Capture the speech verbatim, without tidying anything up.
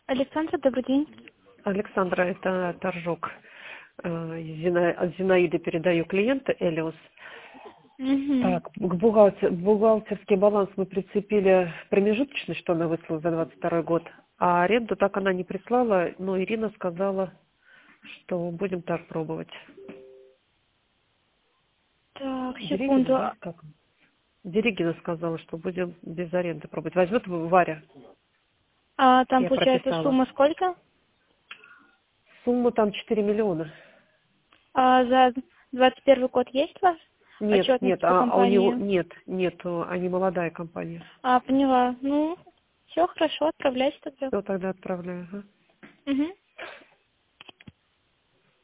Александра, добрый день. Александра, это торжок. Э, Зина- От Зинаиды передаю клиента Элиус. Мгм. Так, к бухгалтер, бухгалтерский баланс мы прицепили промежуточный, что она выслала за двадцать второй год, а аренду так она не прислала, но Ирина сказала, что будем так пробовать. Так, Дерегина, секунду. да? Как? Дерегина сказала, что будем без аренды пробовать. Возьмет Варя. А там, Я получается, прописала. сумма сколько? Сумма там четыре миллиона. А за двадцать первый год есть у вас Нет, отчетность нет, по а, а у него компании? нет, нет, они молодая компания. А, поняла. Ну, все хорошо, отправляйте тогда. Все, тогда отправляю. Ага. Угу.